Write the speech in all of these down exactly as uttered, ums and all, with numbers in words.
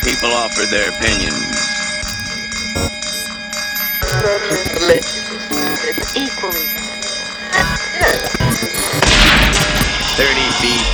People offer their opinions. It's equally Thirty feet.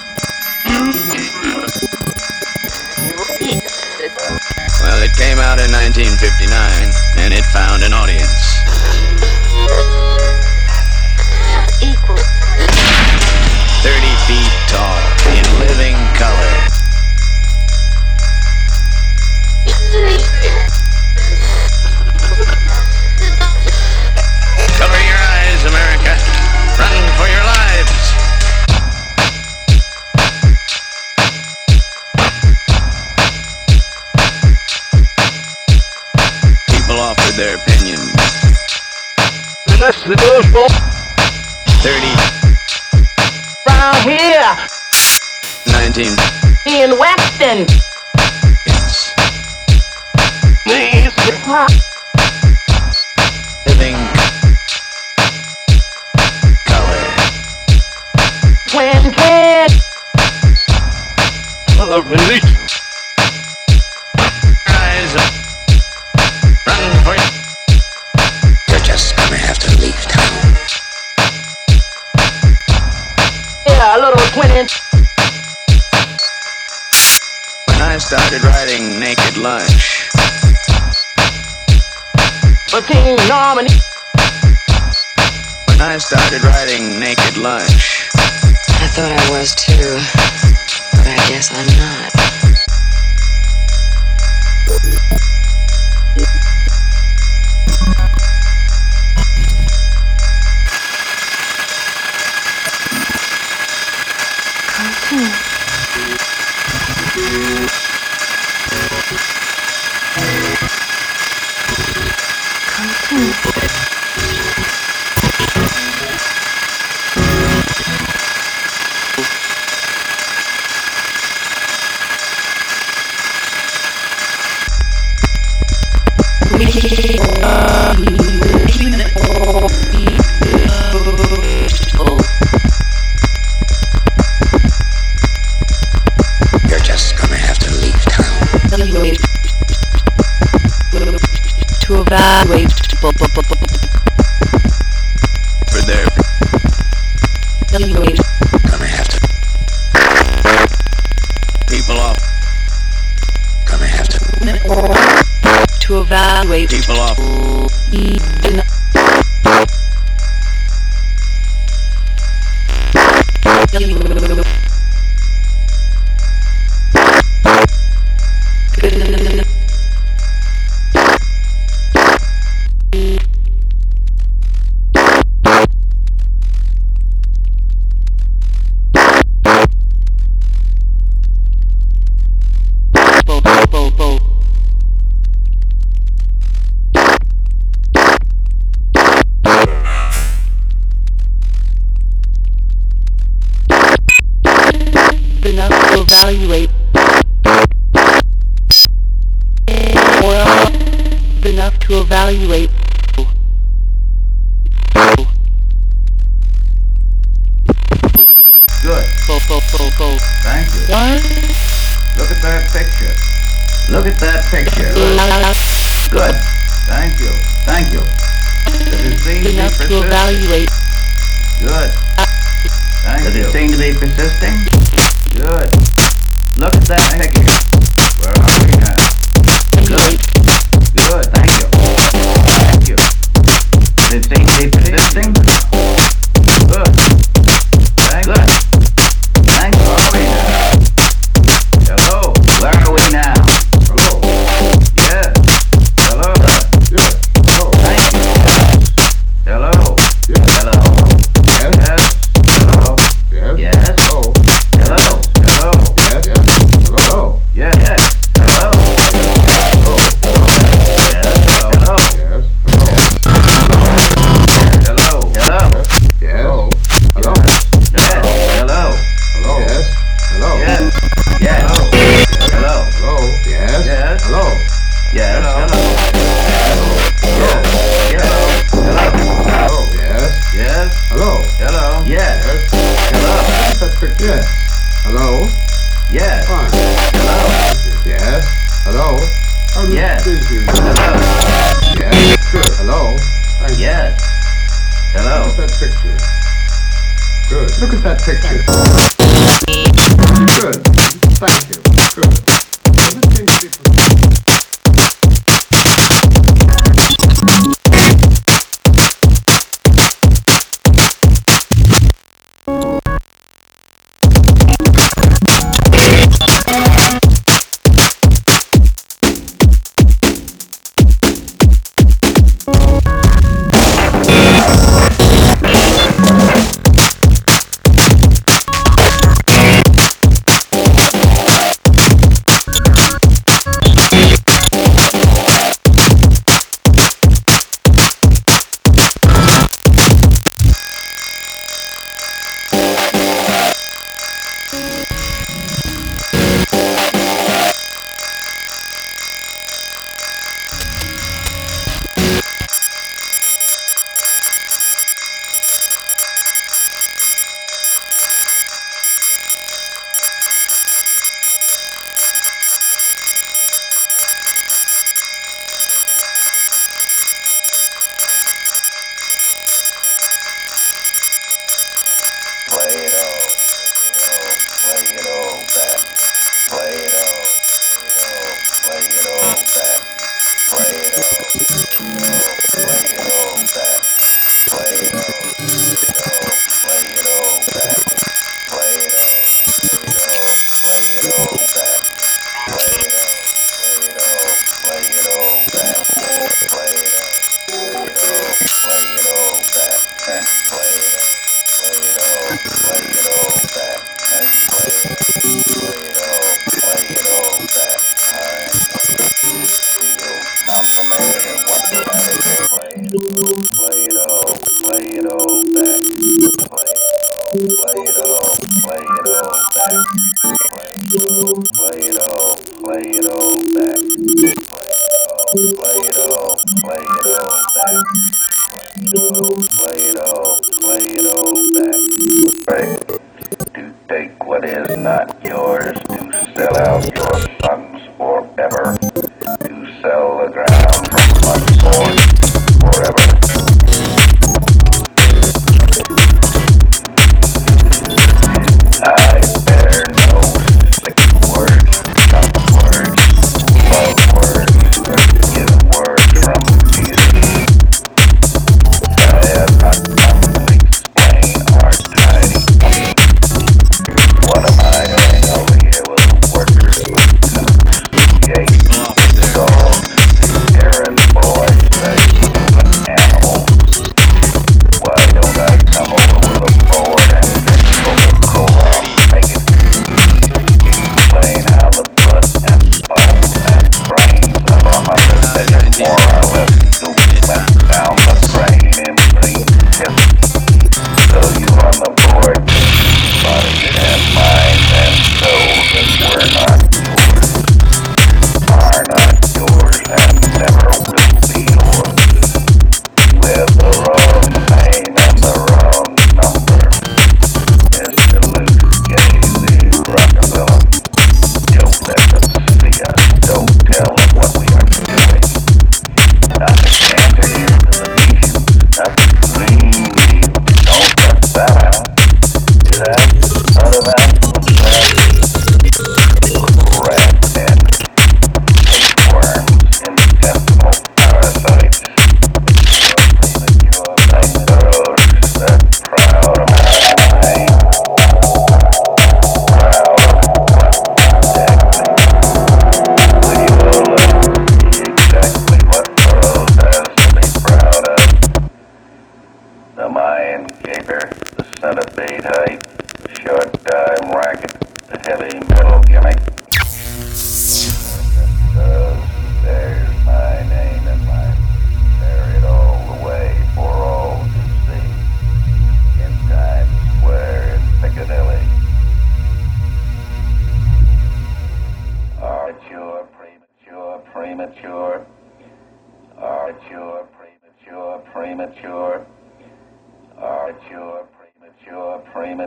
Well, it came out in nineteen fifty-nine, and it found an audience. equal. Thirty feet tall, in living color. Cover your eyes, America. Run for your lives. People offer their opinions. Thirty. Round here Nineteen. in Weston. Yes. Living color. When can Eyes. Run for your... You're just gonna have to leave town. yeah, a little twin. When I started writing Naked Lunch, For King Norman. when I started writing Naked Lunch, I thought I was too, but I guess I'm not. you're just gonna have to leave town. To evaluate For their... evaluate Gonna have to... People off. Gonna have to... to evaluate People off. even enough to evaluate well enough to evaluate Good. Thank you. One Look at that picture. Look at that picture. Good. Thank you. Thank you. Does it seem to be enough to persisting? evaluate Good. Thank Does you. it seem to be persisting? Good. Look at that picture. Where are we now? evaluate Good. Thank you. Thank you. Does it seem to be persisting? Good. Thank you. Good. Thank you. Where are we now? Hello. Where are we now? Hello. Yes. Hello. Yes. Hello. Thank you. Hello. Hello. Yes. Yes. Hello. Yes. Yes. Hello. Hello. Hello. Yes. Yes. Hello. Yes. Yes. Hello. Hello. Yes. Hello. Hello. Yes. Hello. Hello. Yes. Hello. Hello. Yes. Hello. Hello. Yes. Hello. Yes. Yes. Hello. Hello. Hello. Yes. Yes. Hello. Yes. Hello. Hello. Yes. Yes. Hello. Hello. Yes. Yes. Hello. Hello. Yes. Yes. Hello. Yes. Hello. Yes. Fine. Hello. Yes. Hello? How do Yes. you hear you? Hello. Yes. Good. Hello? Thank you. Yes. Hello. Look at that picture. Good. Look at that picture. Good. Thank you. Good. Well, this seems to be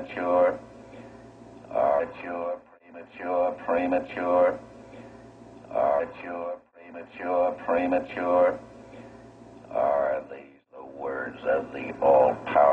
premature, premature, premature, Are mature, premature, premature? Are these the words of the all-powerful